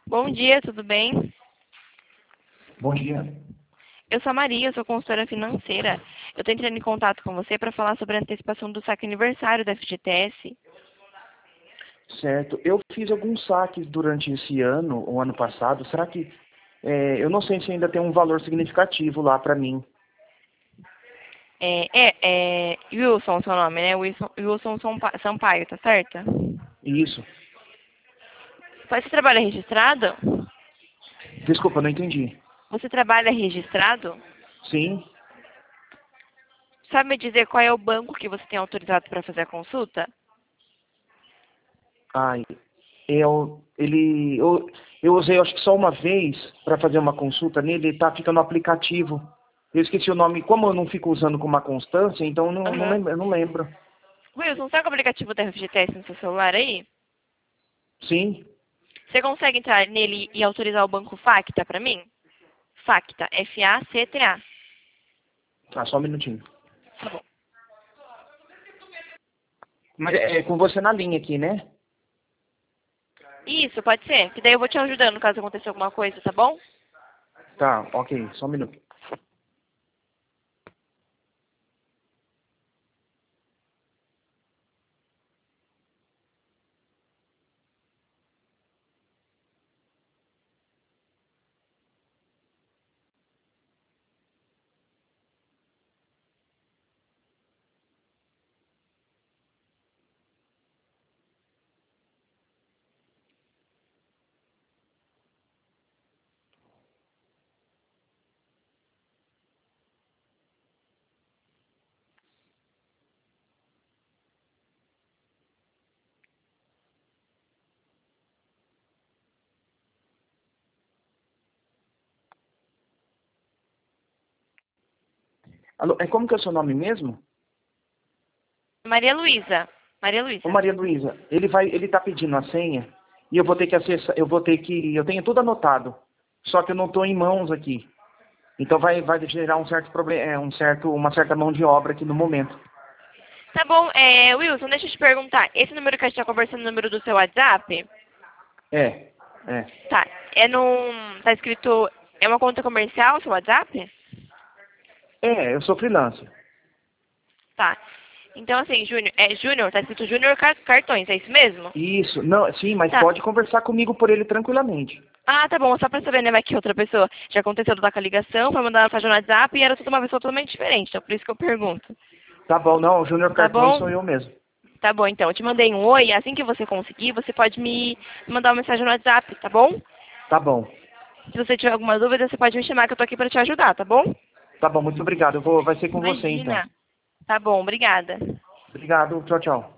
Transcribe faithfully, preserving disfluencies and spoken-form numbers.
Bom dia, tudo bem? Bom dia. Eu sou a Maria, eu sou consultora financeira. Eu estou entrando em contato com você para falar sobre a antecipação do saque aniversário da F G T S. Certo. Eu fiz alguns saques durante esse ano, o ano passado. Será que... é, eu não sei se ainda tem um valor significativo lá para mim. É, é, é Wilson, seu nome, né? Wilson, Wilson Sampa- Sampaio, tá certo? Isso. Você trabalha registrado? Desculpa, não entendi. Você trabalha registrado? Sim. Sabe me dizer qual é o banco que você tem autorizado para fazer a consulta? Ai, eu... Ele... Eu, eu usei, acho que só uma vez para fazer uma consulta nele. Ele tá ficando no aplicativo. Eu esqueci o nome. Como eu não fico usando com uma constância, então eu não, não Aham. lembro, eu não lembro. Wilson, sabe o aplicativo da F G T S no seu celular aí? Sim. Você consegue entrar nele e autorizar o banco Facta para mim? Facta, F A C T A. Ah, só um minutinho. Tá bom. Mas é com você na linha aqui, né? Isso, pode ser. Que daí eu vou te ajudando caso aconteça alguma coisa, tá bom? Tá, ok. Só um minuto. Alô, é como que é o seu nome mesmo? Maria Luísa. Maria Ô Luísa. Maria Luísa, ele vai, ele tá pedindo a senha e eu vou ter que acessar, eu vou ter que, eu tenho tudo anotado, só que eu não estou em mãos aqui. Então vai, vai gerar um certo problema, é, um certo, uma certa mão de obra aqui no momento. Tá bom, é, Wilson, deixa eu te perguntar. Esse número que a gente tá conversando é o número do seu WhatsApp? É, é, Tá. É num. Tá escrito. É uma conta comercial, seu WhatsApp? é, eu sou freelancer. Tá. Então, assim, Júnior. É Júnior, tá escrito Júnior Car- Cartões, é isso mesmo? Isso, não, sim, mas Tá. pode conversar comigo por ele tranquilamente. Ah, tá bom, só pra saber, né, vai que outra pessoa já aconteceu de estar com a ligação, foi mandar mensagem no WhatsApp e era tudo uma pessoa totalmente diferente, então por isso que eu pergunto. Tá bom, não, o Júnior Tá Cartões bom? sou eu mesmo. Tá bom, então. Eu te mandei um oi. Assim que você conseguir, você pode me mandar uma mensagem no WhatsApp, tá bom? Tá bom, Se você tiver alguma dúvida, você pode me chamar que eu tô aqui pra te ajudar, tá bom? tá bom, muito obrigado. Eu vou, vai ser com você então. Imagina. Tá bom, obrigada. Obrigado, tchau, tchau.